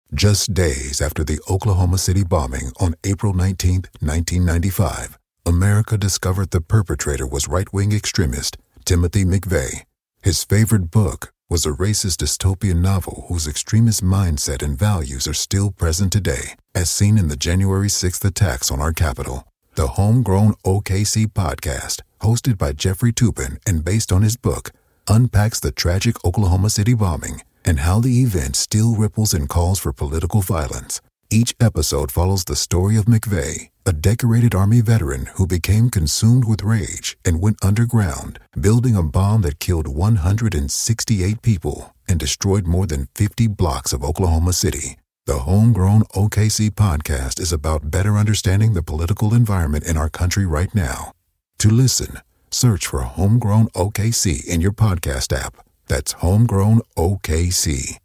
Just days after the Oklahoma City bombing on April 19, 1995, America discovered the perpetrator was right-wing extremist Timothy McVeigh. His favorite book was a racist dystopian novel whose extremist mindset and values are still present today, as seen in the January 6th attacks on our Capitol. The Homegrown OKC podcast, hosted by Jeffrey Toobin and based on his book, unpacks the tragic Oklahoma City bombing and how the event still ripples in calls for political violence. Each episode follows the story of McVeigh, a decorated Army veteran who became consumed with rage and went underground, building a bomb that killed 168 people and destroyed more than 50 blocks of Oklahoma City. The Homegrown OKC podcast is about better understanding the political environment in our country right now. To listen, search for Homegrown OKC in your podcast app. That's Homegrown OKC.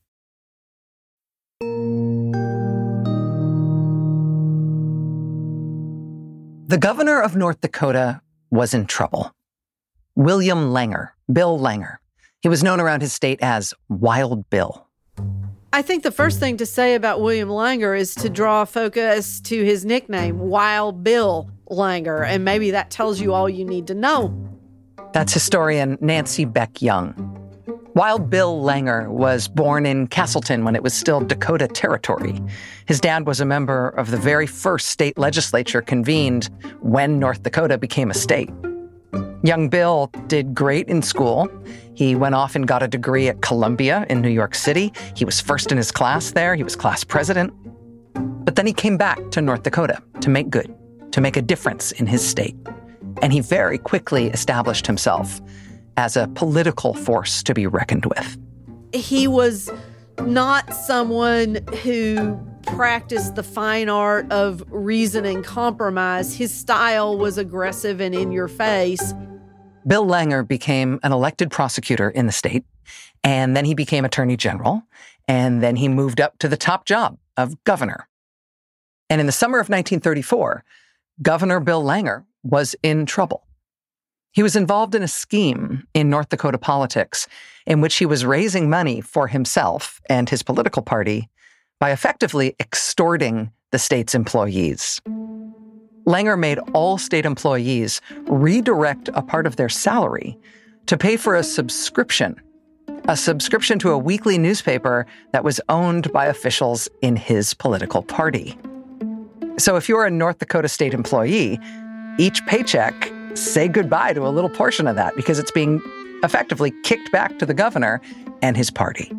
The governor of North Dakota was in trouble. William Langer, Bill Langer. He was known around his state as Wild Bill. I think the first thing to say about William Langer is to draw focus to his nickname, Wild Bill Langer, and maybe that tells you all you need to know. That's historian Nancy Beck Young. Wild Bill Langer was born in Castleton when it was still Dakota Territory. His dad was a member of the very first state legislature convened when North Dakota became a state. Young Bill did great in school. He went off and got a degree at Columbia in New York City. He was first in his class there. He was class president. But then he came back to North Dakota to make good, to make a difference in his state. And he very quickly established himself as a political force to be reckoned with. He was not someone who practiced the fine art of reason and compromise. His style was aggressive and in your face. Bill Langer became an elected prosecutor in the state, and then he became attorney general, and then he moved up to the top job of governor. And in the summer of 1934, Governor Bill Langer was in trouble. He was involved in a scheme in North Dakota politics in which he was raising money for himself and his political party by effectively extorting the state's employees. Langer made all state employees redirect a part of their salary to pay for a subscription to a weekly newspaper that was owned by officials in his political party. So if you're a North Dakota state employee, each paycheck, say goodbye to a little portion of that because it's being effectively kicked back to the governor and his party.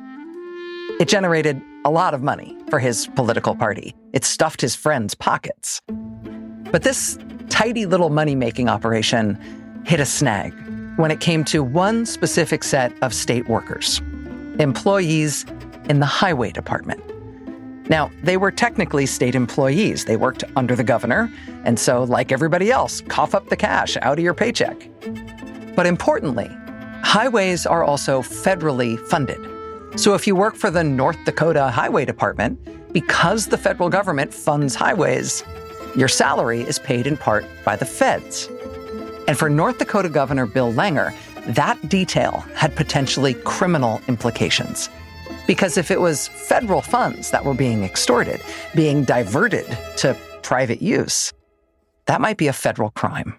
It generated a lot of money for his political party. It stuffed his friends' pockets. But this tidy little money-making operation hit a snag when it came to one specific set of state workers, employees in the highway department. Now, they were technically state employees. They worked under the governor, and so, like everybody else, cough up the cash out of your paycheck. But importantly, highways are also federally funded. So if you work for the North Dakota Highway Department, because the federal government funds highways, your salary is paid in part by the feds. And for North Dakota Governor Bill Langer, that detail had potentially criminal implications. Because if it was federal funds that were being extorted, being diverted to private use, that might be a federal crime.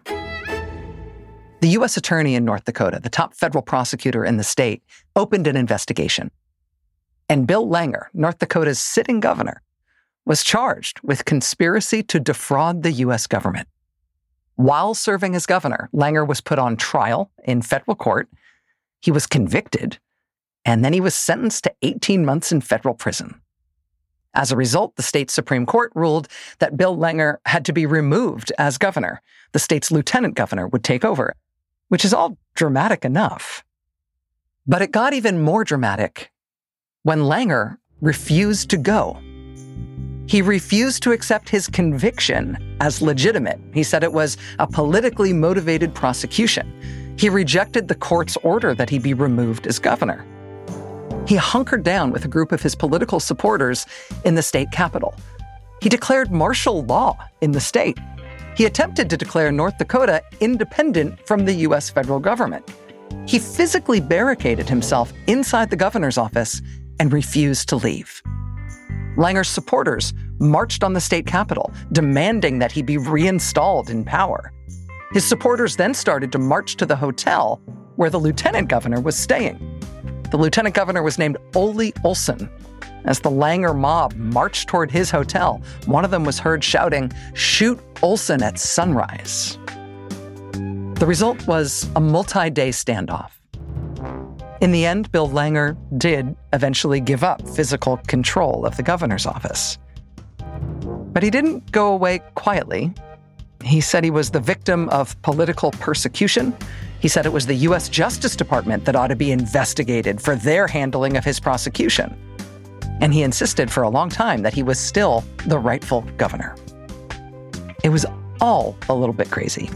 The U.S. Attorney in North Dakota, the top federal prosecutor in the state, opened an investigation. And Bill Langer, North Dakota's sitting governor, was charged with conspiracy to defraud the U.S. government. While serving as governor, Langer was put on trial in federal court. He was convicted, and then he was sentenced to 18 months in federal prison. As a result, the state Supreme Court ruled that Bill Langer had to be removed as governor. The state's lieutenant governor would take over, which is all dramatic enough. But it got even more dramatic when Langer refused to go. He refused to accept his conviction as legitimate. He said it was a politically motivated prosecution. He rejected the court's order that he be removed as governor. He hunkered down with a group of his political supporters in the state capitol. He declared martial law in the state. He attempted to declare North Dakota independent from the U.S. federal government. He physically barricaded himself inside the governor's office and refused to leave. Langer's supporters marched on the state capitol, demanding that he be reinstalled in power. His supporters then started to march to the hotel where the lieutenant governor was staying. The lieutenant governor was named Ole Olson. As the Langer mob marched toward his hotel, one of them was heard shouting, "Shoot Olson at sunrise." The result was a multi-day standoff. In the end, Bill Langer did eventually give up physical control of the governor's office. But he didn't go away quietly. He said he was the victim of political persecution. He said it was the U.S. Justice Department that ought to be investigated for their handling of his prosecution. And he insisted for a long time that he was still the rightful governor. It was all a little bit crazy.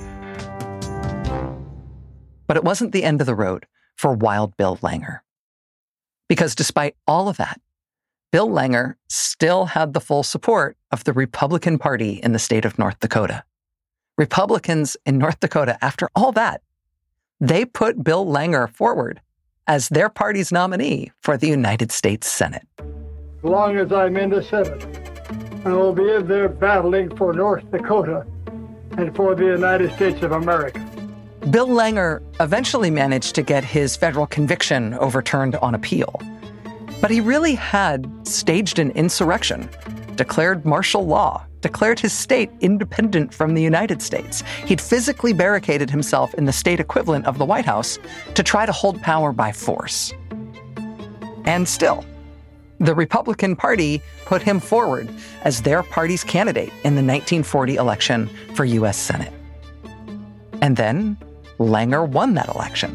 But it wasn't the end of the road for Wild Bill Langer. Because despite all of that, Bill Langer still had the full support of the Republican Party in the state of North Dakota. Republicans in North Dakota, after all that, they put Bill Langer forward as their party's nominee for the United States Senate. As long as I'm in the Senate, I will be in there battling for North Dakota and for the United States of America. Bill Langer eventually managed to get his federal conviction overturned on appeal. But he really had staged an insurrection, declared martial law, declared his state independent from the United States. He'd physically barricaded himself in the state equivalent of the White House to try to hold power by force. And still, the Republican Party put him forward as their party's candidate in the 1940 election for U.S. Senate. And then Langer won that election,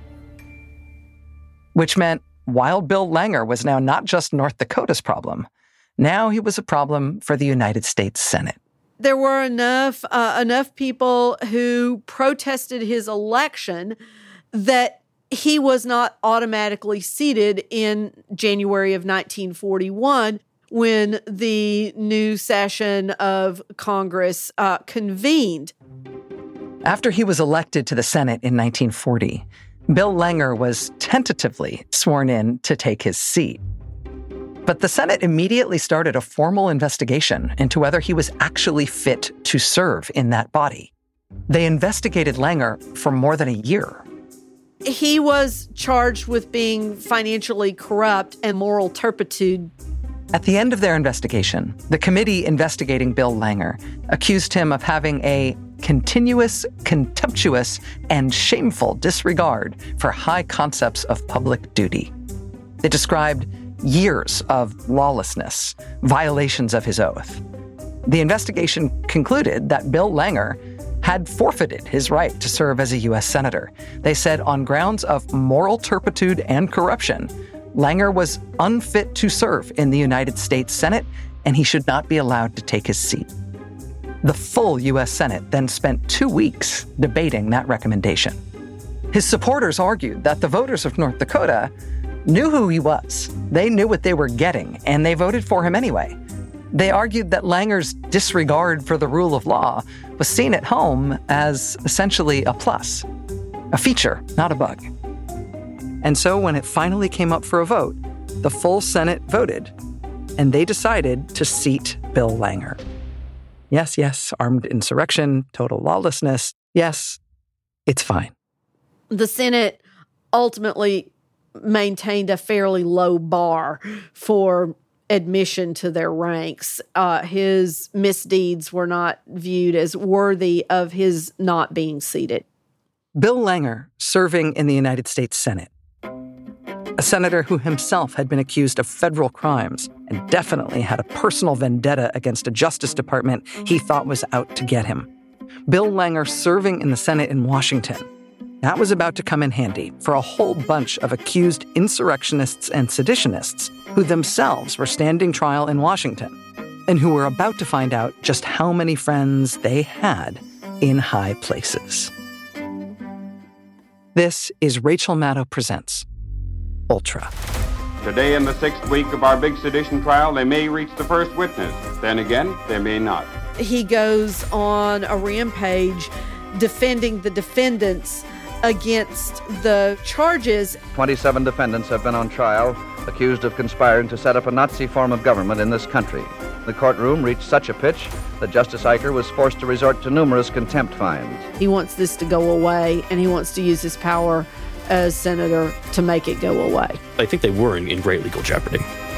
which meant Wild Bill Langer was now not just North Dakota's problem. Now he was a problem for the United States Senate. There were enough people who protested his election that he was not automatically seated in January of 1941 when the new session of Congress convened. After he was elected to the Senate in 1940, Bill Langer was tentatively sworn in to take his seat. But the Senate immediately started a formal investigation into whether he was actually fit to serve in that body. They investigated Langer for more than a year. He was charged with being financially corrupt and moral turpitude. At the end of their investigation, the committee investigating Bill Langer accused him of having a continuous, contemptuous, and shameful disregard for high concepts of public duty. They described years of lawlessness, violations of his oath. The investigation concluded that Bill Langer had forfeited his right to serve as a U.S. Senator. They said on grounds of moral turpitude and corruption, Langer was unfit to serve in the United States Senate, and he should not be allowed to take his seat. The full U.S. Senate then spent 2 weeks debating that recommendation. His supporters argued that the voters of North Dakota knew who he was. They knew what they were getting, and they voted for him anyway. They argued that Langer's disregard for the rule of law was seen at home as essentially a plus, a feature, not a bug. And so when it finally came up for a vote, the full Senate voted, and they decided to seat Bill Langer. Yes, armed insurrection, total lawlessness. Yes, it's fine. The Senate ultimately maintained a fairly low bar for admission to their ranks. His misdeeds were not viewed as worthy of his not being seated. Bill Langer, serving in the United States Senate, a senator who himself had been accused of federal crimes and definitely had a personal vendetta against a Justice Department he thought was out to get him. Bill Langer serving in the Senate in Washington. That was about to come in handy for a whole bunch of accused insurrectionists and seditionists who themselves were standing trial in Washington and who were about to find out just how many friends they had in high places. This is Rachel Maddow Presents Ultra. Today, in the 6th week of our big sedition trial, they may reach the first witness. Then again, they may not. He goes on a rampage defending the defendants against the charges. 27 defendants have been on trial. accused of conspiring to set up a Nazi form of government in this country. The courtroom reached such a pitch that Justice Eicher was forced to resort to numerous contempt fines. He wants this to go away, and he wants to use his power as senator to make it go away. I think they were in great legal jeopardy.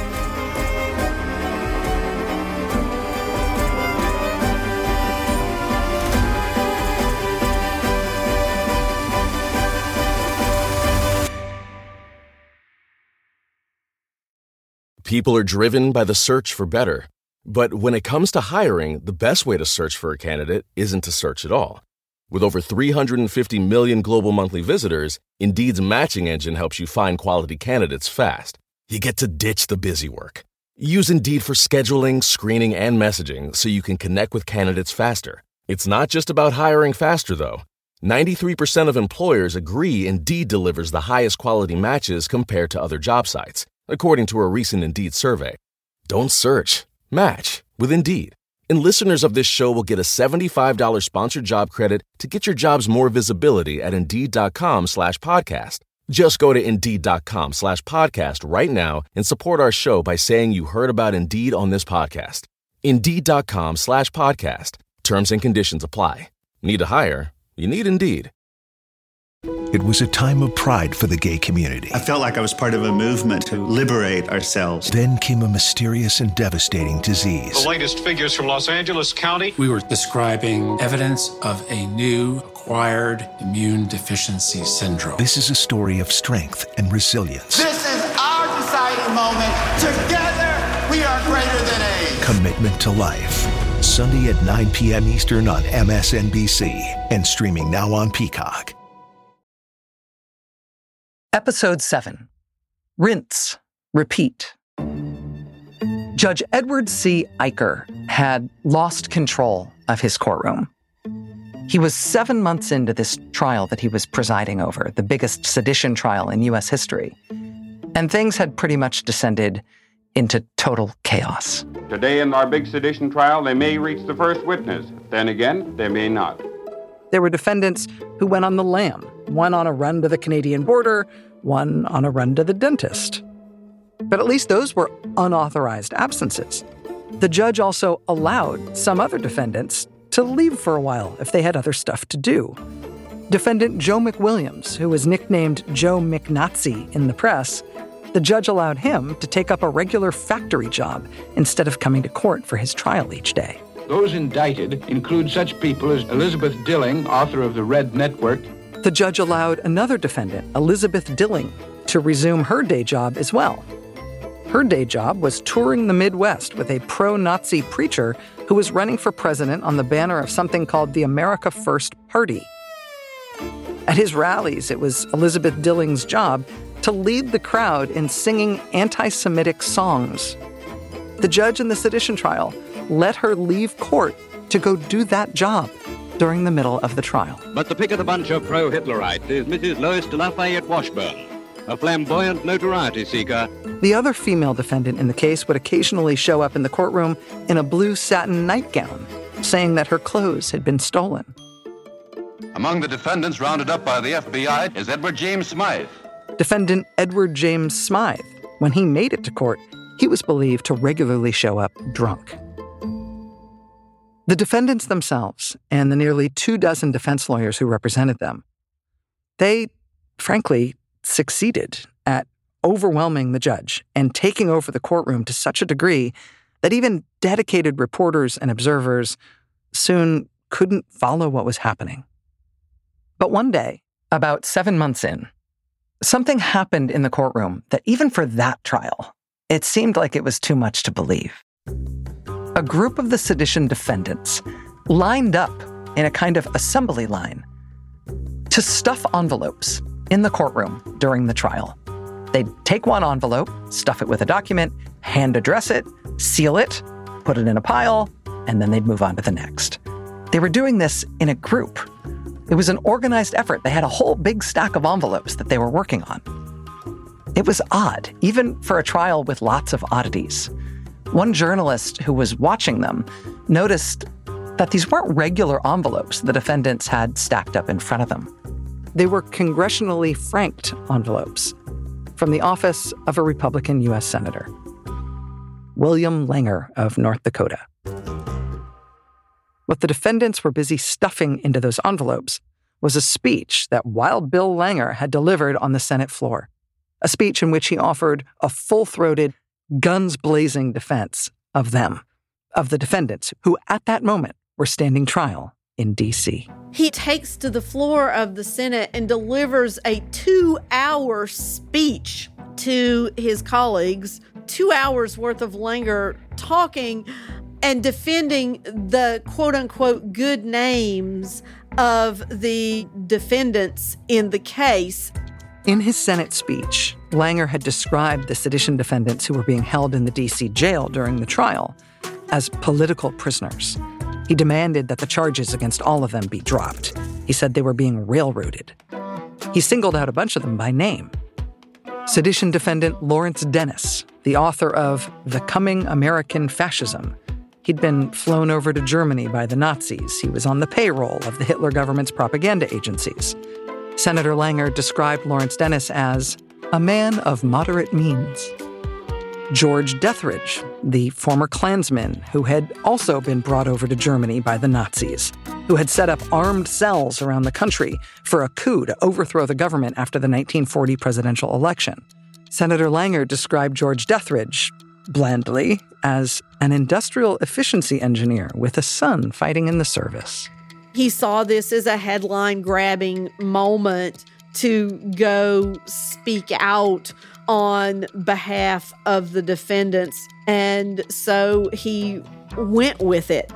People are driven by the search for better. But when it comes to hiring, the best way to search for a candidate isn't to search at all. With over 350 million global monthly visitors, Indeed's matching engine helps you find quality candidates fast. You get to ditch the busy work. Use Indeed for scheduling, screening, and messaging so you can connect with candidates faster. It's not just about hiring faster, though. 93% of employers agree Indeed delivers the highest quality matches compared to other job sites, according to a recent Indeed survey. Don't search. Match with Indeed. And listeners of this show will get a $75 sponsored job credit to get your jobs more visibility at Indeed.com/podcast. Just go to Indeed.com/podcast right now and support our show by saying you heard about Indeed on this podcast. Indeed.com/podcast. Terms and conditions apply. Need to hire? You need Indeed. It was a time of pride for the gay community. I felt like I was part of a movement to liberate ourselves. Then came a mysterious and devastating disease. The latest figures from Los Angeles County. We were describing evidence of a new acquired immune deficiency syndrome. This is a story of strength and resilience. This is our deciding moment. Together, we are greater than AIDS. Commitment to life. Sunday at 9 p.m. Eastern on MSNBC and streaming now on Peacock. Episode 7. Rinse, Repeat. Judge Edward C. Eicher had lost control of his courtroom. He was 7 months into this trial that he was presiding over, the biggest sedition trial in U.S. history. And things had pretty much descended into total chaos. Today in our big sedition trial, they may reach the first witness. Then again, they may not. There were defendants who went on the lam, one on a run to the Canadian border, one on a run to the dentist. But at least those were unauthorized absences. The judge also allowed some other defendants to leave for a while if they had other stuff to do. Defendant Joe McWilliams, who was nicknamed Joe McNazi in the press, the judge allowed him to take up a regular factory job instead of coming to court for his trial each day. Those indicted include such people as Elizabeth Dilling, author of The Red Network. The judge allowed another defendant, Elizabeth Dilling, to resume her day job as well. Her day job was touring the Midwest with a pro-Nazi preacher who was running for president on the banner of something called the America First Party. At his rallies, it was Elizabeth Dilling's job to lead the crowd in singing anti-Semitic songs. The judge in the sedition trial let her leave court to go do that job during the middle of the trial. But the pick of the bunch of pro-Hitlerites is Mrs. Lois de Lafayette Washburn, a flamboyant notoriety seeker. The other female defendant in the case would occasionally show up in the courtroom in a blue satin nightgown, saying that her clothes had been stolen. Among the defendants rounded up by the FBI is Edward James Smythe. Defendant Edward James Smythe, when he made it to court, he was believed to regularly show up drunk. The defendants themselves and the nearly 24 defense lawyers who represented them, they, frankly, succeeded at overwhelming the judge and taking over the courtroom to such a degree that even dedicated reporters and observers soon couldn't follow what was happening. But one day, about 7 months in, something happened in the courtroom that even for that trial, it seemed like it was too much to believe. A group of the sedition defendants lined up in a kind of assembly line to stuff envelopes in the courtroom during the trial. They'd take one envelope, stuff it with a document, hand address it, seal it, put it in a pile, and then they'd move on to the next. They were doing this in a group. It was an organized effort. They had a whole big stack of envelopes that they were working on. It was odd, even for a trial with lots of oddities. One journalist who was watching them noticed that these weren't regular envelopes the defendants had stacked up in front of them. They were congressionally franked envelopes. from the office of a Republican U.S. Senator, William Langer of North Dakota. What the defendants were busy stuffing into those envelopes was a speech that Wild Bill Langer had delivered on the Senate floor, a speech in which he offered a full-throated, guns-blazing defense of them, of the defendants, who at that moment were standing trial in D.C. He takes to the floor of the Senate and delivers a 2-hour speech to his colleagues, 2 hours worth of Langer talking and defending the quote-unquote good names of the defendants in the case. In his Senate speech, Langer had described the sedition defendants who were being held in the D.C. jail during the trial as political prisoners. He demanded that the charges against all of them be dropped. He said they were being railroaded. He singled out a bunch of them by name. Sedition defendant Lawrence Dennis, the author of The Coming American Fascism. He'd been flown over to Germany by the Nazis. He was on the payroll of the Hitler government's propaganda agencies. Senator Langer described Lawrence Dennis as a man of moderate means. George Deathridge, the former Klansman who had also been brought over to Germany by the Nazis, who had set up armed cells around the country for a coup to overthrow the government after the 1940 presidential election. Senator Langer described George Deathridge, blandly, as an industrial efficiency engineer with a son fighting in the service. He saw this as a headline-grabbing moment to go speak out on behalf of the defendants, and so he went with it.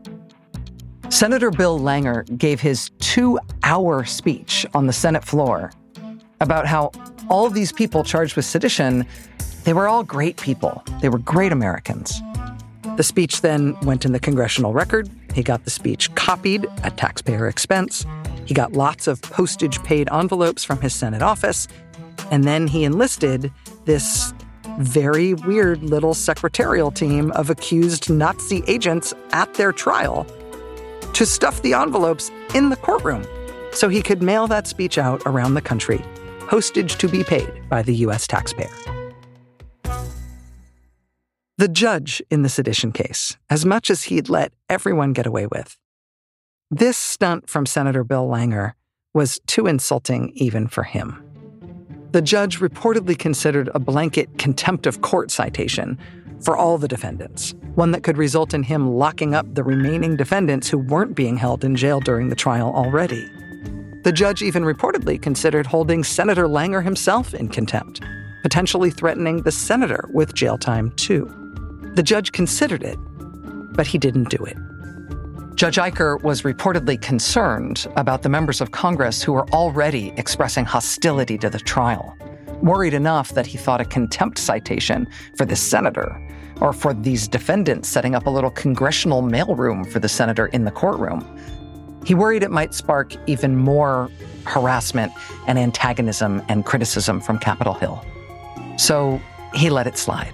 Senator Bill Langer gave his 2-hour speech on the Senate floor about how all of these people charged with sedition, they were all great people. They were great Americans. The speech then went in the congressional record. He got the speech copied at taxpayer expense. He got lots of postage-paid envelopes from his Senate office. And then he enlisted this very weird little secretarial team of accused Nazi agents at their trial to stuff the envelopes in the courtroom so he could mail that speech out around the country, postage to be paid by the U.S. taxpayer. The judge in the sedition case, as much as he'd let everyone get away with, this stunt from Senator Bill Langer was too insulting even for him. The judge reportedly considered a blanket contempt of court citation for all the defendants, one that could result in him locking up the remaining defendants who weren't being held in jail during the trial already. The judge even reportedly considered holding Senator Langer himself in contempt, potentially threatening the senator with jail time too. The judge considered it, but he didn't do it. Judge Eicher was reportedly concerned about the members of Congress who were already expressing hostility to the trial, worried enough that he thought a contempt citation for the senator or for these defendants setting up a little congressional mailroom for the senator in the courtroom. He worried it might spark even more harassment and antagonism and criticism from Capitol Hill. So he let it slide.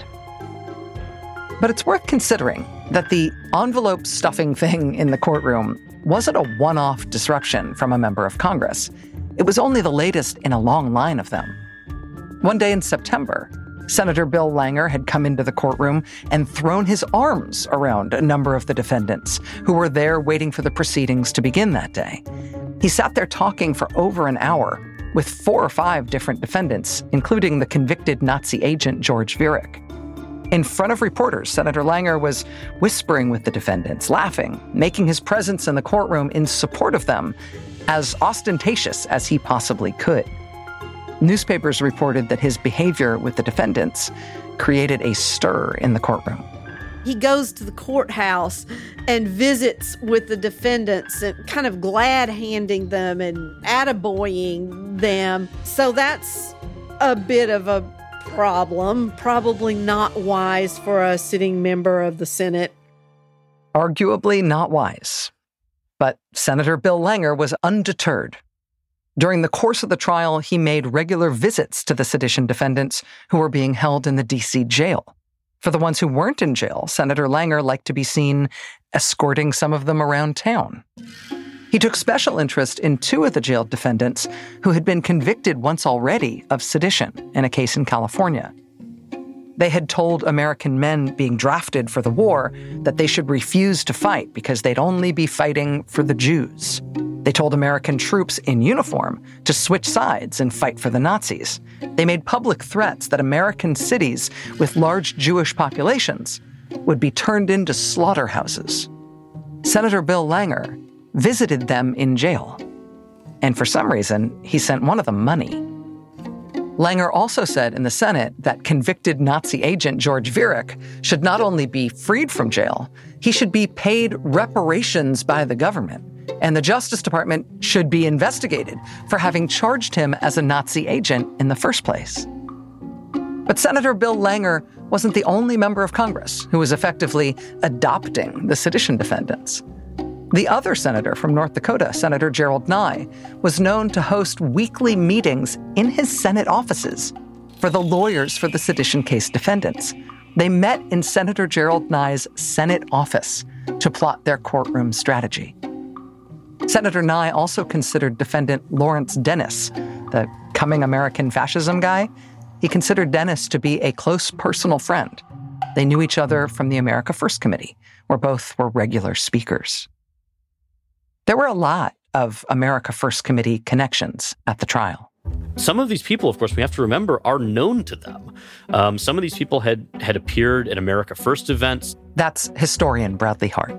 But it's worth considering that the envelope stuffing thing in the courtroom wasn't a one-off disruption from a member of Congress. It was only the latest in a long line of them. One day in September, Senator Bill Langer had come into the courtroom and thrown his arms around a number of the defendants who were there waiting for the proceedings to begin that day. He sat there talking for over an hour with 4 or 5 different defendants, including the convicted Nazi agent George Viereck. In front of reporters, Senator Langer was whispering with the defendants, laughing, making his presence in the courtroom in support of them as ostentatious as he possibly could. Newspapers reported that his behavior with the defendants created a stir in the courtroom. He goes to the courthouse and visits with the defendants and kind of glad-handing them and attaboying them. So that's a bit of a problem, probably not wise for a sitting member of the Senate. Arguably not wise. But Senator Bill Langer was undeterred. During the course of the trial, he made regular visits to the sedition defendants who were being held in the D.C. jail. For the ones who weren't in jail, Senator Langer liked to be seen escorting some of them around town. He took special interest in two of the jailed defendants who had been convicted once already of sedition in a case in California. They had told American men being drafted for the war that they should refuse to fight because they'd only be fighting for the Jews. They told American troops in uniform to switch sides and fight for the Nazis. They made public threats that American cities with large Jewish populations would be turned into slaughterhouses. Senator Bill Langer visited them in jail, and for some reason, he sent one of them money. Langer also said in the Senate that convicted Nazi agent George Viereck should not only be freed from jail, he should be paid reparations by the government, and the Justice Department should be investigated for having charged him as a Nazi agent in the first place. But Senator Bill Langer wasn't the only member of Congress who was effectively adopting the sedition defendants. The other senator from North Dakota, Senator Gerald Nye, was known to host weekly meetings in his Senate offices for the lawyers for the sedition case defendants. They met in Senator Gerald Nye's Senate office to plot their courtroom strategy. Senator Nye also considered defendant Lawrence Dennis, the coming American fascism guy. He considered Dennis to be a close personal friend. They knew each other from the America First Committee, where both were regular speakers. There were a lot of America First Committee connections at the trial. Some of these people, of course, we have to remember, are known to them. Some of these people had appeared at America First events. That's historian Bradley Hart.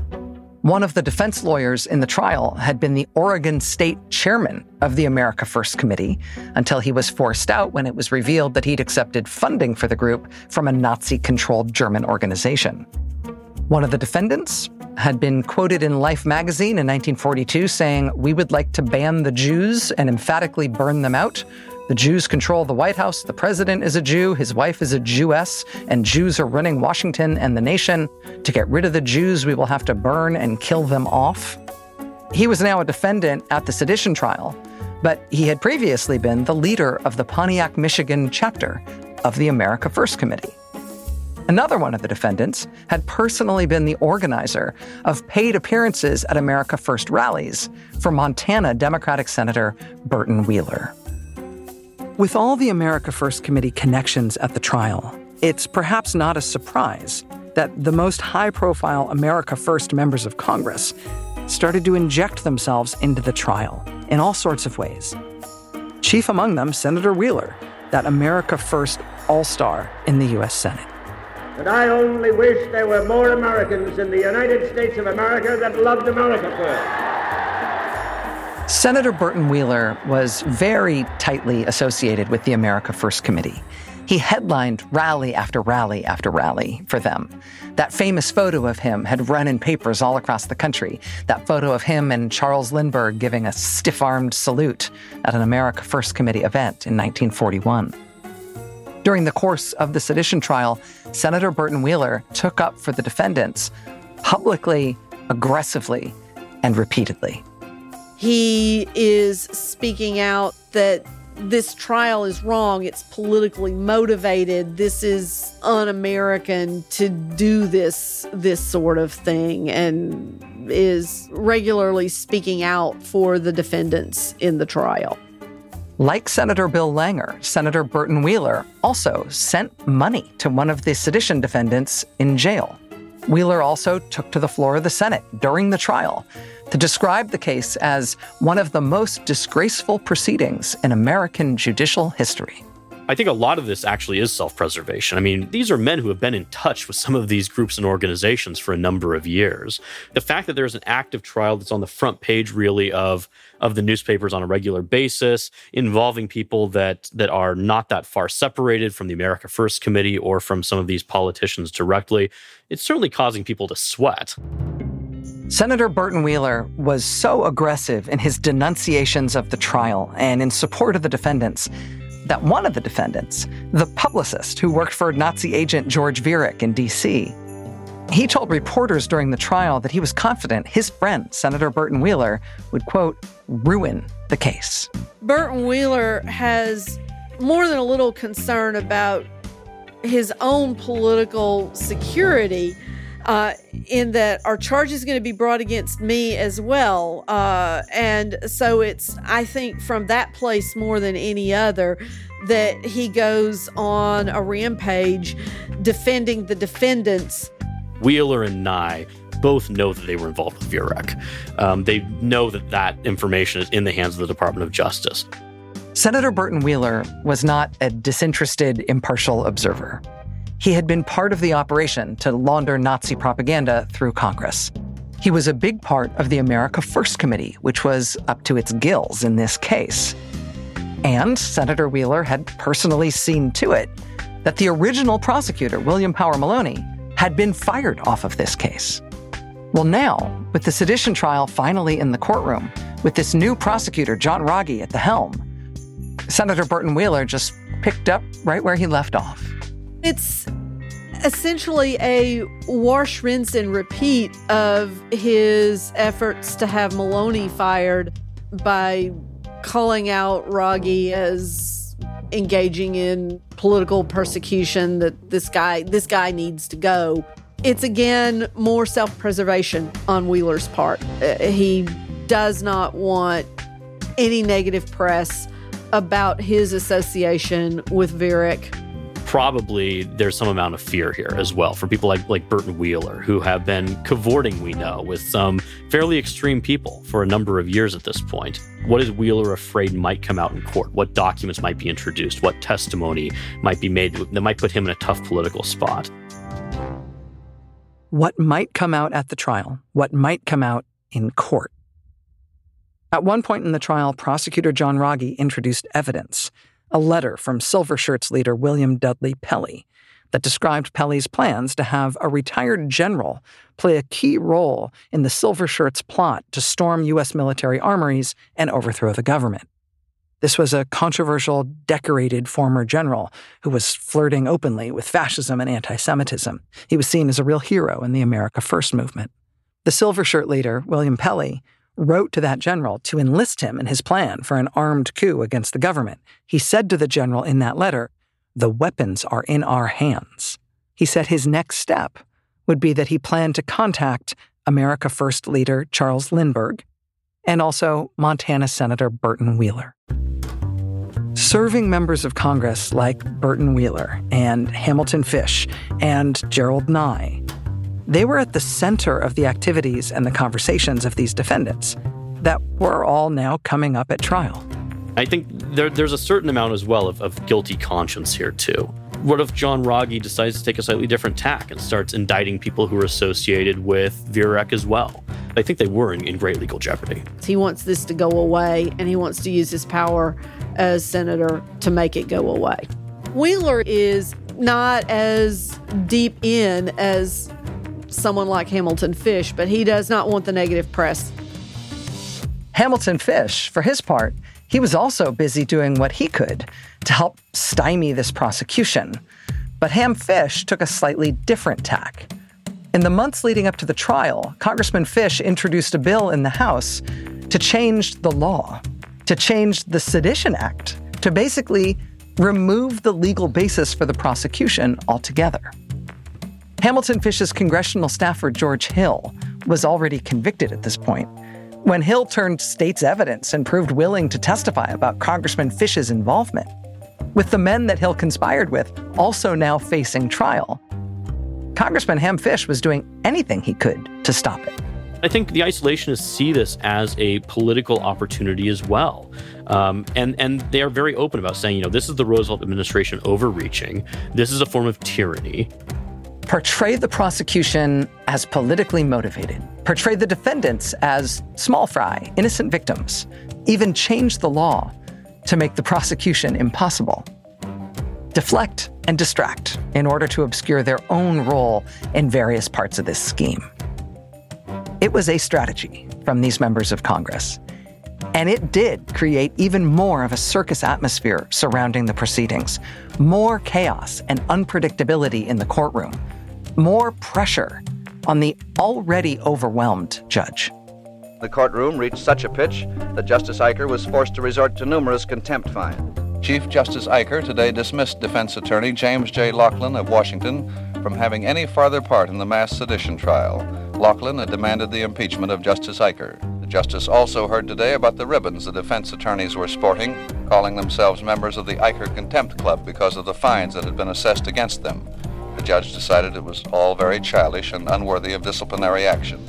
One of the defense lawyers in the trial had been the Oregon State chairman of the America First Committee until he was forced out when it was revealed that he'd accepted funding for the group from a Nazi-controlled German organization. One of the defendants had been quoted in Life magazine in 1942 saying, "We would like to ban the Jews and emphatically burn them out. The Jews control the White House, the president is a Jew, his wife is a Jewess, and Jews are running Washington and the nation. To get rid of the Jews, we will have to burn and kill them off." He was now a defendant at the sedition trial, but he had previously been the leader of the Pontiac, Michigan chapter of the America First Committee. Another one of the defendants had personally been the organizer of paid appearances at America First rallies for Montana Democratic Senator Burton Wheeler. With all the America First Committee connections at the trial, it's perhaps not a surprise that the most high-profile America First members of Congress started to inject themselves into the trial in all sorts of ways. Chief among them, Senator Wheeler, that America First all-star in the U.S. Senate. And I only wish there were more Americans in the United States of America that loved America first. Senator Burton Wheeler was very tightly associated with the America First Committee. He headlined rally after rally after rally for them. That famous photo of him had run in papers all across the country. That photo of him and Charles Lindbergh giving a stiff-armed salute at an America First Committee event in 1941. During the course of the sedition trial, Senator Burton Wheeler took up for the defendants publicly, aggressively, and repeatedly. He is speaking out that this trial is wrong. It's politically motivated. This is un-American to do this sort of thing, and is regularly speaking out for the defendants in the trial. Like Senator Bill Langer, Senator Burton Wheeler also sent money to one of the sedition defendants in jail. Wheeler also took to the floor of the Senate during the trial to describe the case as one of the most disgraceful proceedings in American judicial history. I think a lot of this actually is self-preservation. I mean, these are men who have been in touch with some of these groups and organizations for a number of years. The fact that there's an active trial that's on the front page, really, of the newspapers on a regular basis, involving people that are not that far separated from the America First Committee or from some of these politicians directly, it's certainly causing people to sweat. Senator Burton Wheeler was so aggressive in his denunciations of the trial and in support of the defendants that one of the defendants, the publicist who worked for Nazi agent George Viereck in D.C., he told reporters during the trial that he was confident his friend, Senator Burton Wheeler, would, quote, ruin the case. Burton Wheeler has more than a little concern about his own political security. in that our charge is going to be brought against me as well. And so it's, I think, from that place more than any other, that he goes on a rampage defending the defendants. Wheeler and Nye both know that they were involved with Vierek. They know that information is in the hands of the Department of Justice. Senator Burton Wheeler was not a disinterested, impartial observer. He had been part of the operation to launder Nazi propaganda through Congress. He was a big part of the America First Committee, which was up to its gills in this case. And Senator Wheeler had personally seen to it that the original prosecutor, William Power Maloney, had been fired off of this case. Well, now, with the sedition trial finally in the courtroom, with this new prosecutor, John Rogge, at the helm, Senator Burton Wheeler just picked up right where he left off. It's essentially a wash, rinse, and repeat of his efforts to have Maloney fired by calling out Rogge as engaging in political persecution, that this guy needs to go. It's, again, more self-preservation on Wheeler's part. He does not want any negative press about his association with Vierek. Probably there's some amount of fear here as well for people like Burton Wheeler, who have been cavorting, we know, with some fairly extreme people for a number of years at this point. What is Wheeler afraid might come out in court? What documents might be introduced? What testimony might be made that might put him in a tough political spot? What might come out at the trial? What might come out in court? At one point in the trial, prosecutor John Rogge introduced evidence, a letter from Silver Shirts leader William Dudley Pelley that described Pelley's plans to have a retired general play a key role in the Silver Shirts plot to storm U.S. military armories and overthrow the government. This was a controversial, decorated former general who was flirting openly with fascism and anti-Semitism. He was seen as a real hero in the America First movement. The Silver Shirt leader, William Pelley, wrote to that general to enlist him in his plan for an armed coup against the government. He said to the general in that letter, "The weapons are in our hands." He said his next step would be that he planned to contact America First leader Charles Lindbergh and also Montana Senator Burton Wheeler. Serving members of Congress like Burton Wheeler and Hamilton Fish and Gerald Nye, they were at the center of the activities and the conversations of these defendants that were all now coming up at trial. I think there's a certain amount as well of guilty conscience here, too. What if John Rogge decides to take a slightly different tack and starts indicting people who are associated with Vierek as well? I think they were in great legal jeopardy. He wants this to go away, and he wants to use his power as senator to make it go away. Wheeler is not as deep in as someone like Hamilton Fish, but he does not want the negative press. Hamilton Fish, for his part, he was also busy doing what he could to help stymie this prosecution. But Ham Fish took a slightly different tack. In the months leading up to the trial, Congressman Fish introduced a bill in the House to change the law, to change the Sedition Act, to basically remove the legal basis for the prosecution altogether. Hamilton Fish's congressional staffer, George Hill, was already convicted at this point. When Hill turned state's evidence and proved willing to testify about Congressman Fish's involvement, with the men that Hill conspired with also now facing trial, Congressman Ham Fish was doing anything he could to stop it. I think the isolationists see this as a political opportunity as well. And they are very open about saying, this is the Roosevelt administration overreaching. This is a form of tyranny. Portray the prosecution as politically motivated. Portray the defendants as small fry, innocent victims. Even change the law to make the prosecution impossible. Deflect and distract in order to obscure their own role in various parts of this scheme. It was a strategy from these members of Congress, and it did create even more of a circus atmosphere surrounding the proceedings, more chaos and unpredictability in the courtroom, more pressure on the already overwhelmed judge. The courtroom reached such a pitch that Justice Eicher was forced to resort to numerous contempt fines. Chief Justice Eicher today dismissed defense attorney James J. Laughlin of Washington from having any farther part in the mass sedition trial, Laughlin had demanded the impeachment of Justice Eicher. The justice also heard today about the ribbons the defense attorneys were sporting, calling themselves members of the Eicher Contempt Club because of the fines that had been assessed against them. The judge decided it was all very childish and unworthy of disciplinary action.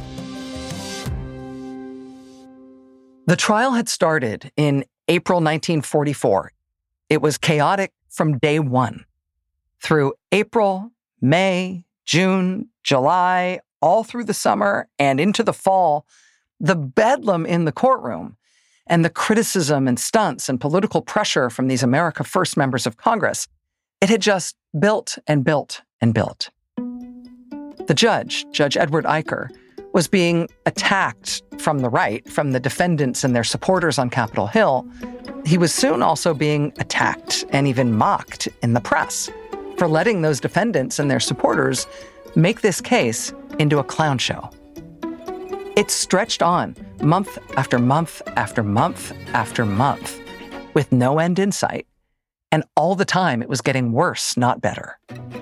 The trial had started in April 1944. It was chaotic from day one. Through April, May, June, July, all through the summer and into the fall, the bedlam in the courtroom and the criticism and stunts and political pressure from these America First members of Congress, it had just built and built and built. The judge, Judge Edward Eicher, was being attacked from the right, from the defendants and their supporters on Capitol Hill. He was soon also being attacked and even mocked in the press for letting those defendants and their supporters make this case into a clown show. It stretched on month after month after month after month with no end in sight, and all the time it was getting worse, not better.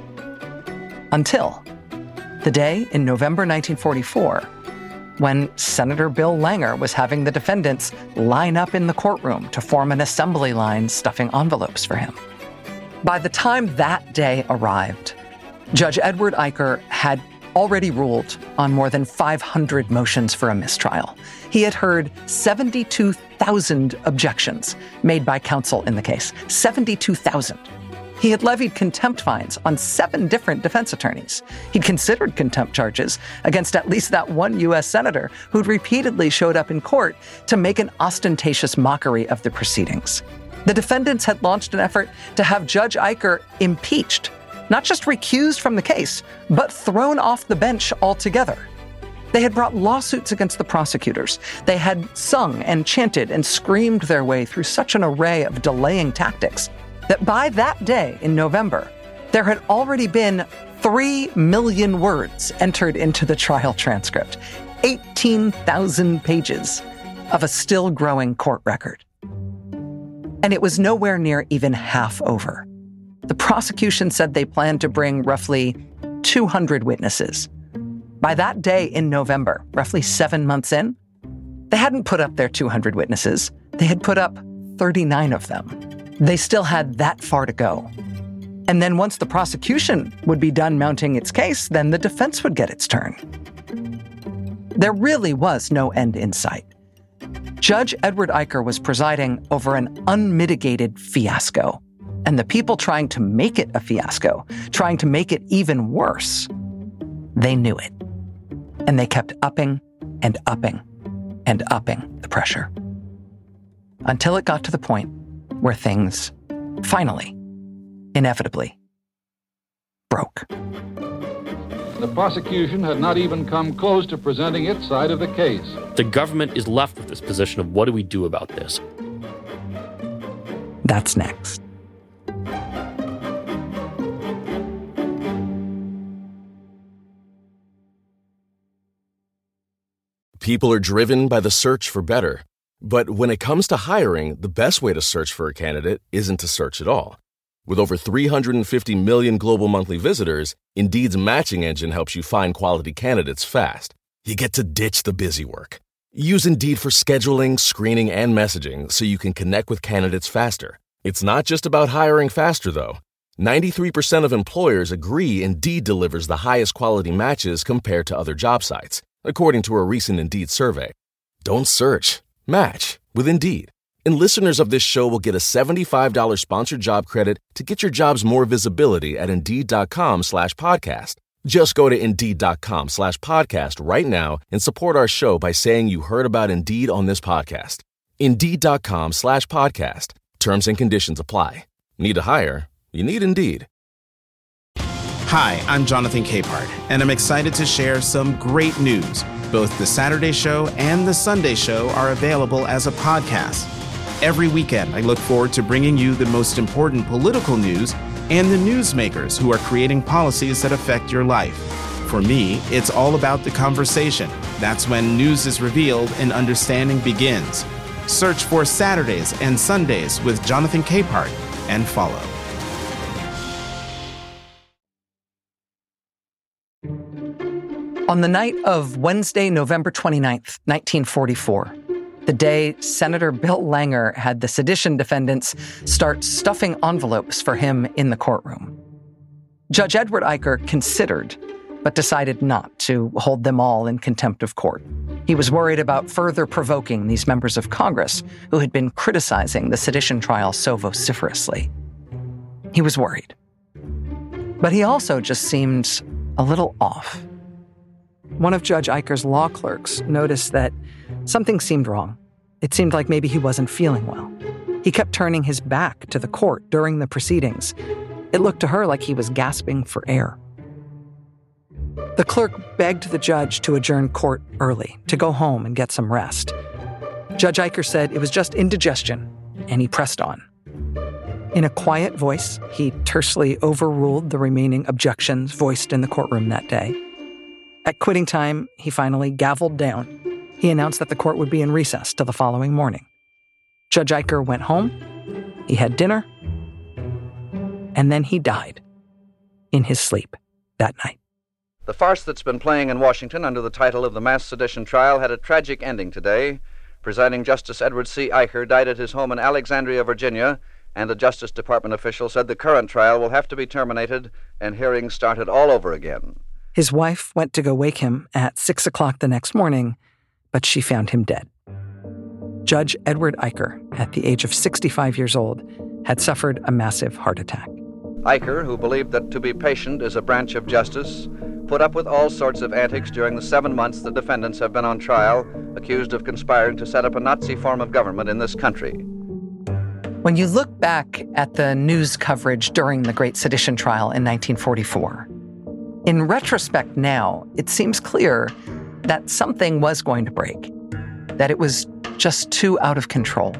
Until the day in November 1944 when Senator Bill Langer was having the defendants line up in the courtroom to form an assembly line stuffing envelopes for him. By the time that day arrived, Judge Edward Eicher had already ruled on more than 500 motions for a mistrial. He had heard 72,000 objections made by counsel in the case. 72,000. He had levied contempt fines on 7 different defense attorneys. He'd considered contempt charges against at least that one U.S. senator who'd repeatedly showed up in court to make an ostentatious mockery of the proceedings. The defendants had launched an effort to have Judge Eicher impeached, not just recused from the case, but thrown off the bench altogether. They had brought lawsuits against the prosecutors. They had sung and chanted and screamed their way through such an array of delaying tactics that by that day in November, there had already been 3 million words entered into the trial transcript, 18,000 pages of a still growing court record. And it was nowhere near even half over. The prosecution said they planned to bring roughly 200 witnesses. By that day in November, roughly 7 months in, they hadn't put up their 200 witnesses. They had put up 39 of them. They still had that far to go. And then once the prosecution would be done mounting its case, then the defense would get its turn. There really was no end in sight. Judge Edward Eicher was presiding over an unmitigated fiasco, and the people trying to make it a fiasco, trying to make it even worse, they knew it. And they kept upping and upping and upping the pressure. Until it got to the point where things finally, inevitably, broke. The prosecution had not even come close to presenting its side of the case. The government is left with this position of what do we do about this? That's next. People are driven by the search for better. But when it comes to hiring, the best way to search for a candidate isn't to search at all. With over 350 million global monthly visitors, Indeed's matching engine helps you find quality candidates fast. You get to ditch the busy work. Use Indeed for scheduling, screening, and messaging so you can connect with candidates faster. It's not just about hiring faster, though. 93% of employers agree Indeed delivers the highest quality matches compared to other job sites, according to a recent Indeed survey. Don't search. Match with Indeed. And listeners of this show will get a $75 sponsored job credit to get your jobs more visibility at Indeed.com/podcast. Just go to Indeed.com/podcast right now and support our show by saying you heard about Indeed on this podcast. Indeed.com/podcast. Terms and conditions apply. Need to hire? You need Indeed. Hi, I'm Jonathan Capehart, and I'm excited to share some great news. Both the Saturday Show and the Sunday Show are available as a podcast. Every weekend, I look forward to bringing you the most important political news and the newsmakers who are creating policies that affect your life. For me, it's all about the conversation. That's when news is revealed and understanding begins. Search for Saturdays and Sundays with Jonathan Capehart and follow. On the night of Wednesday, November 29th, 1944, the day Senator Bill Langer had the sedition defendants start stuffing envelopes for him in the courtroom, Judge Edward Eicher considered, but decided not to hold them all in contempt of court. He was worried about further provoking these members of Congress who had been criticizing the sedition trial so vociferously. He was worried. But he also just seemed a little off. One of Judge Eicher's law clerks noticed that something seemed wrong. It seemed like maybe he wasn't feeling well. He kept turning his back to the court during the proceedings. It looked to her like he was gasping for air. The clerk begged the judge to adjourn court early, to go home and get some rest. Judge Eicher said it was just indigestion, and he pressed on. In a quiet voice, he tersely overruled the remaining objections voiced in the courtroom that day. At quitting time, he finally gavelled down. He announced that the court would be in recess till the following morning. Judge Eicher went home, he had dinner, and then he died in his sleep that night. The farce that's been playing in Washington under the title of the mass sedition trial had a tragic ending today. Presiding Justice Edward C. Eicher died at his home in Alexandria, Virginia, and a Justice Department official said the current trial will have to be terminated and hearings started all over again. His wife went to go wake him at 6 o'clock the next morning, but she found him dead. Judge Edward Eicher, at the age of 65 years old, had suffered a massive heart attack. Eicher, who believed that to be patient is a branch of justice, put up with all sorts of antics during the 7 months the defendants have been on trial, accused of conspiring to set up a Nazi form of government in this country. When you look back at the news coverage during the Great Sedition Trial in 1944, in retrospect now, it seems clear that something was going to break, that it was just too out of control.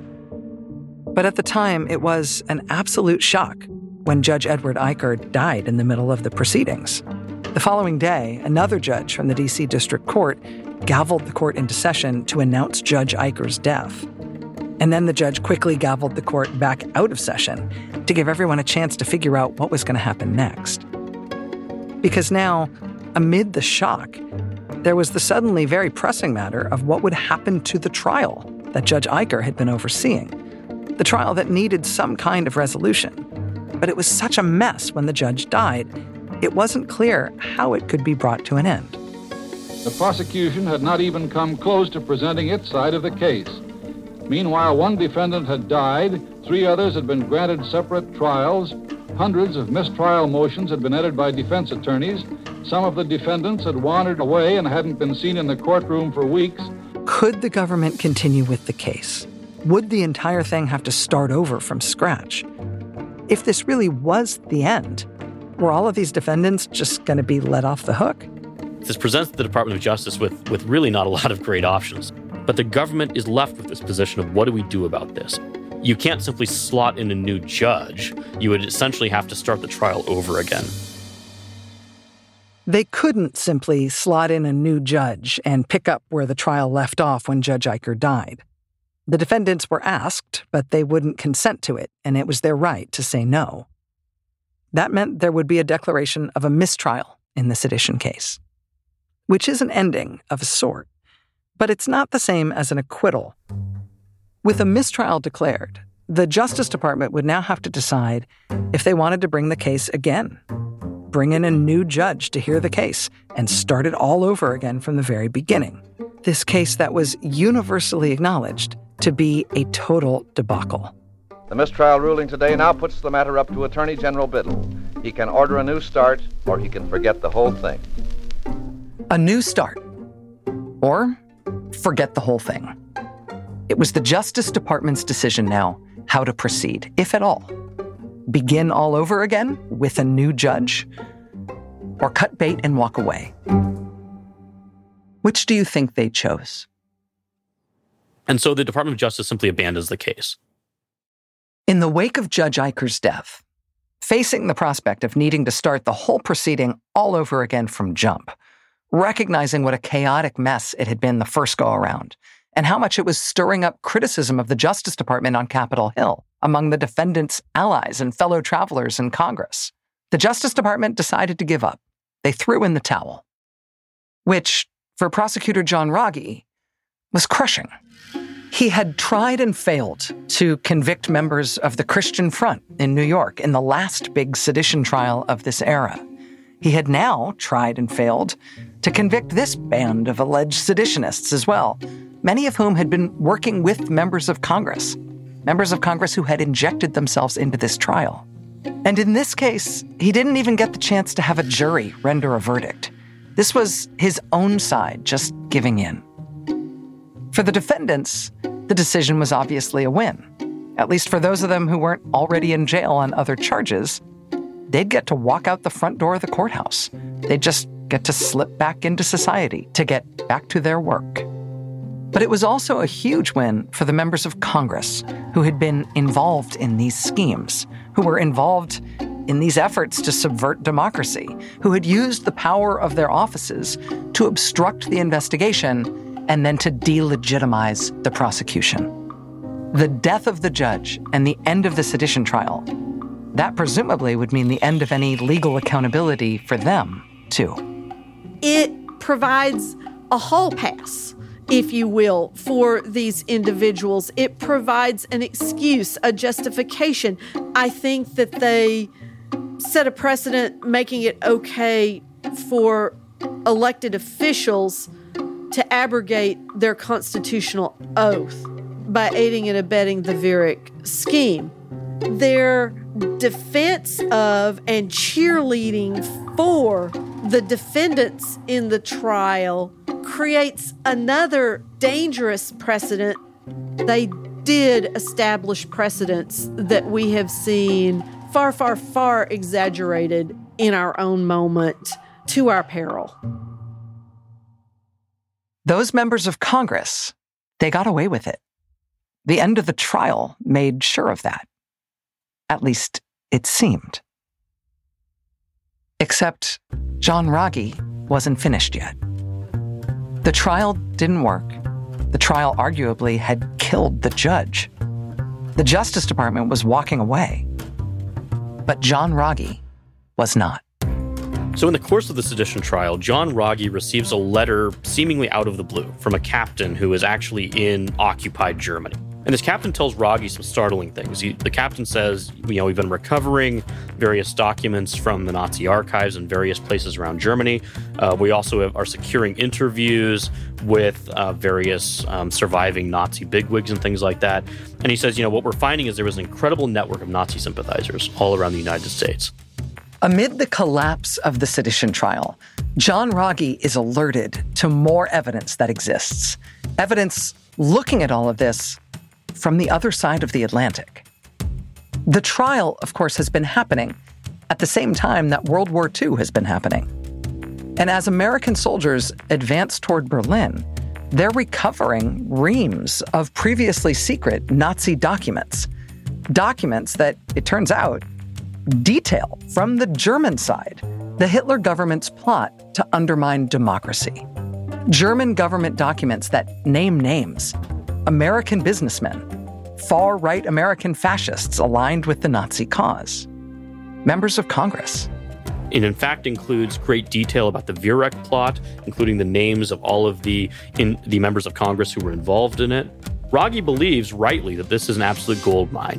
But at the time, it was an absolute shock when Judge Edward Eicher died in the middle of the proceedings. The following day, another judge from the D.C. District Court gavelled the court into session to announce Judge Eicher's death. And then the judge quickly gavelled the court back out of session to give everyone a chance to figure out what was going to happen next. Because now, amid the shock, there was the suddenly very pressing matter of what would happen to the trial that Judge Eicher had been overseeing, the trial that needed some kind of resolution. But it was such a mess when the judge died, it wasn't clear how it could be brought to an end. The prosecution had not even come close to presenting its side of the case. Meanwhile, one defendant had died, 3 others had been granted separate trials, hundreds of mistrial motions had been entered by defense attorneys, some of the defendants had wandered away and hadn't been seen in the courtroom for weeks. Could the government continue with the case? Would the entire thing have to start over from scratch? If this really was the end, were all of these defendants just going to be let off the hook? This presents the Department of Justice with really not a lot of great options. But the government is left with this position of what do we do about this? You can't simply slot in a new judge. You would essentially have to start the trial over again. They couldn't simply slot in a new judge and pick up where the trial left off when Judge Eicher died. The defendants were asked, but they wouldn't consent to it, and it was their right to say no. That meant there would be a declaration of a mistrial in the sedition case, which is an ending of a sort, but it's not the same as an acquittal. With a mistrial declared, the Justice Department would now have to decide if they wanted to bring the case again, bring in a new judge to hear the case, and start it all over again from the very beginning. This case that was universally acknowledged to be a total debacle. The mistrial ruling today now puts the matter up to Attorney General Biddle. He can order a new start, or he can forget the whole thing. A new start, or forget the whole thing. It was the Justice Department's decision now how to proceed, if at all. Begin all over again with a new judge, or cut bait and walk away. Which do you think they chose? And so the Department of Justice simply abandons the case. In the wake of Judge Eicher's death, facing the prospect of needing to start the whole proceeding all over again from jump, recognizing what a chaotic mess it had been the first go-around, and how much it was stirring up criticism of the Justice Department on Capitol Hill among the defendants' allies and fellow travelers in Congress, the Justice Department decided to give up. They threw in the towel. which, for prosecutor John Rogge, was crushing. He had tried and failed to convict members of the Christian Front in New York in the last big sedition trial of this era. He had now tried and failed to convict this band of alleged seditionists as well, many of whom had been working with members of Congress who had injected themselves into this trial. And in this case, he didn't even get the chance to have a jury render a verdict. This was his own side just giving in. For the defendants, the decision was obviously a win. At least for those of them who weren't already in jail on other charges, they'd get to walk out the front door of the courthouse. They'd just get to slip back into society to get back to their work. But it was also a huge win for the members of Congress who had been involved in these schemes, who were involved in these efforts to subvert democracy, who had used the power of their offices to obstruct the investigation and then to delegitimize the prosecution. The death of the judge and the end of the sedition trial, that presumably would mean the end of any legal accountability for them, too. It provides a hall pass, if you will, for these individuals. It provides an excuse, a justification. I think that they set a precedent making it okay for elected officials to abrogate their constitutional oath by aiding and abetting the Viereck scheme. Their defense of and cheerleading for the defendants in the trial creates another dangerous precedent. They did establish precedents that we have seen far, far, far exaggerated in our own moment to our peril. Those members of Congress, they got away with it. The end of the trial made sure of that. At least it seemed. Except John Rogge wasn't finished yet. The trial didn't work. The trial arguably had killed the judge. The Justice Department was walking away. But John Rogge was not. So in the course of the sedition trial, John Rogge receives a letter seemingly out of the blue from a captain who is actually in occupied Germany. And this captain tells Rogge some startling things. The captain says, we've been recovering various documents from the Nazi archives in various places around Germany. We also are securing interviews with various surviving Nazi bigwigs and things like that. And he says, what we're finding is there was an incredible network of Nazi sympathizers all around the United States. Amid the collapse of the sedition trial, John Rogge is alerted to more evidence that exists. Evidence looking at all of this from the other side of the Atlantic. The trial, of course, has been happening at the same time that World War II has been happening. And as American soldiers advance toward Berlin, they're recovering reams of previously secret Nazi documents. Documents that, it turns out, detail from the German side the Hitler government's plot to undermine democracy. German government documents that name names, American businessmen, far-right American fascists aligned with the Nazi cause, members of Congress. It in fact includes great detail about the Viereck plot, including the names of all of the members of Congress who were involved in it. Rogge believes, rightly, that this is an absolute gold mine.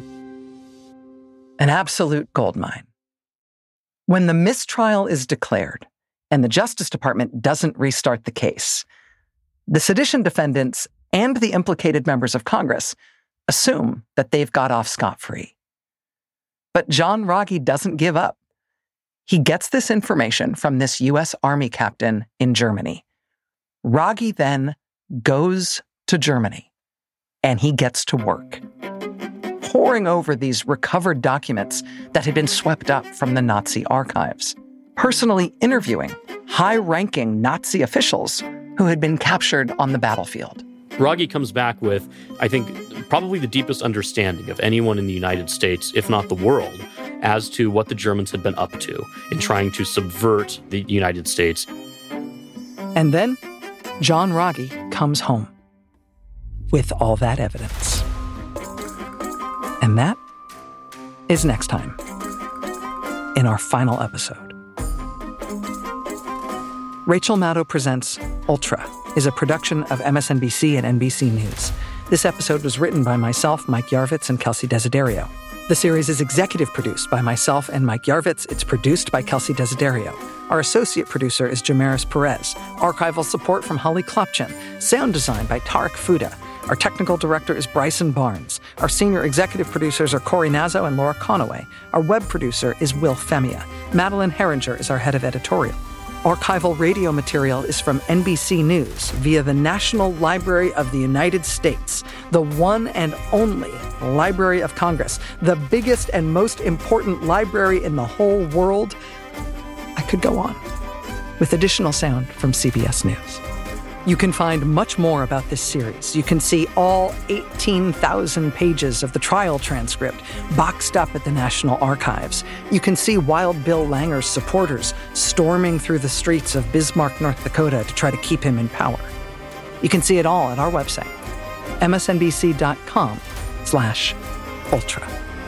An absolute gold mine. When the mistrial is declared and the Justice Department doesn't restart the case, the sedition defendants and the implicated members of Congress assume that they've got off scot-free. But John Rogge doesn't give up. He gets this information from this U.S. Army captain in Germany. Rogge then goes to Germany, and he gets to work, poring over these recovered documents that had been swept up from the Nazi archives, personally interviewing high-ranking Nazi officials who had been captured on the battlefield. Rogge comes back with, I think, probably the deepest understanding of anyone in the United States, if not the world, as to what the Germans had been up to in trying to subvert the United States. And then John Rogge comes home with all that evidence. And that is next time in our final episode. Rachel Maddow Presents Ultra is a production of MSNBC and NBC News. This episode was written by myself, Mike Yarvitz, and Kelsey Desiderio. The series is executive produced by myself and Mike Yarvitz. It's produced by Kelsey Desiderio. Our associate producer is Jamaris Perez. Archival support from Holly Klopchen. Sound design by Tarek Fuda. Our technical director is Bryson Barnes. Our senior executive producers are Corey Nazo and Laura Conaway. Our web producer is Will Femia. Madeline Herringer is our head of editorial. Archival radio material is from NBC News via the National Library of the United States, the one and only Library of Congress, the biggest and most important library in the whole world. I could go on, with additional sound from CBS News. You can find much more about this series. You can see all 18,000 pages of the trial transcript boxed up at the National Archives. You can see Wild Bill Langer's supporters storming through the streets of Bismarck, North Dakota to try to keep him in power. You can see it all at our website, msnbc.com/ultra.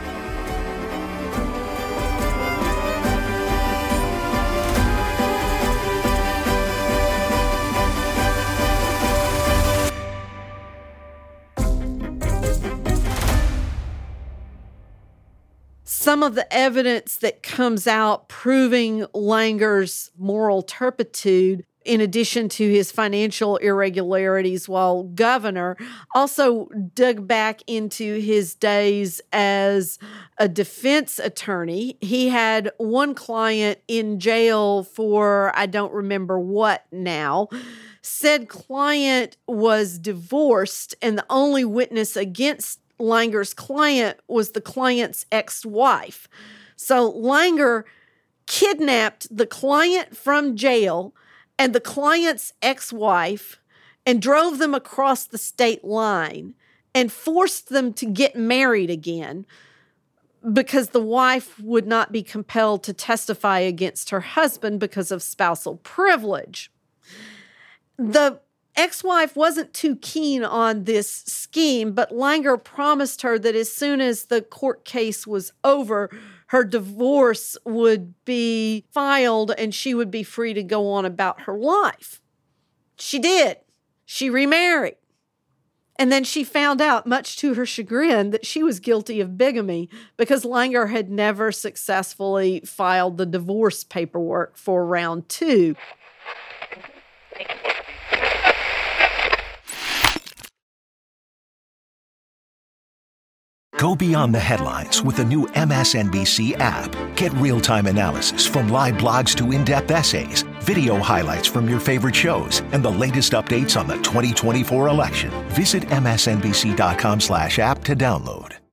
Some of the evidence that comes out proving Langer's moral turpitude, in addition to his financial irregularities while governor, also dug back into his days as a defense attorney. He had one client in jail for, I don't remember what now. Said client was divorced, and the only witness against Langer's client was the client's ex-wife. So Langer kidnapped the client from jail and the client's ex-wife and drove them across the state line and forced them to get married again because the wife would not be compelled to testify against her husband because of spousal privilege. The ex-wife wasn't too keen on this scheme, but Langer promised her that as soon as the court case was over, her divorce would be filed and she would be free to go on about her life. She did. She remarried. And then she found out, much to her chagrin, that she was guilty of bigamy because Langer had never successfully filed the divorce paperwork for round 2. Go beyond the headlines with the new MSNBC app. Get real-time analysis from live blogs to in-depth essays, video highlights from your favorite shows, and the latest updates on the 2024 election. Visit msnbc.com/app to download.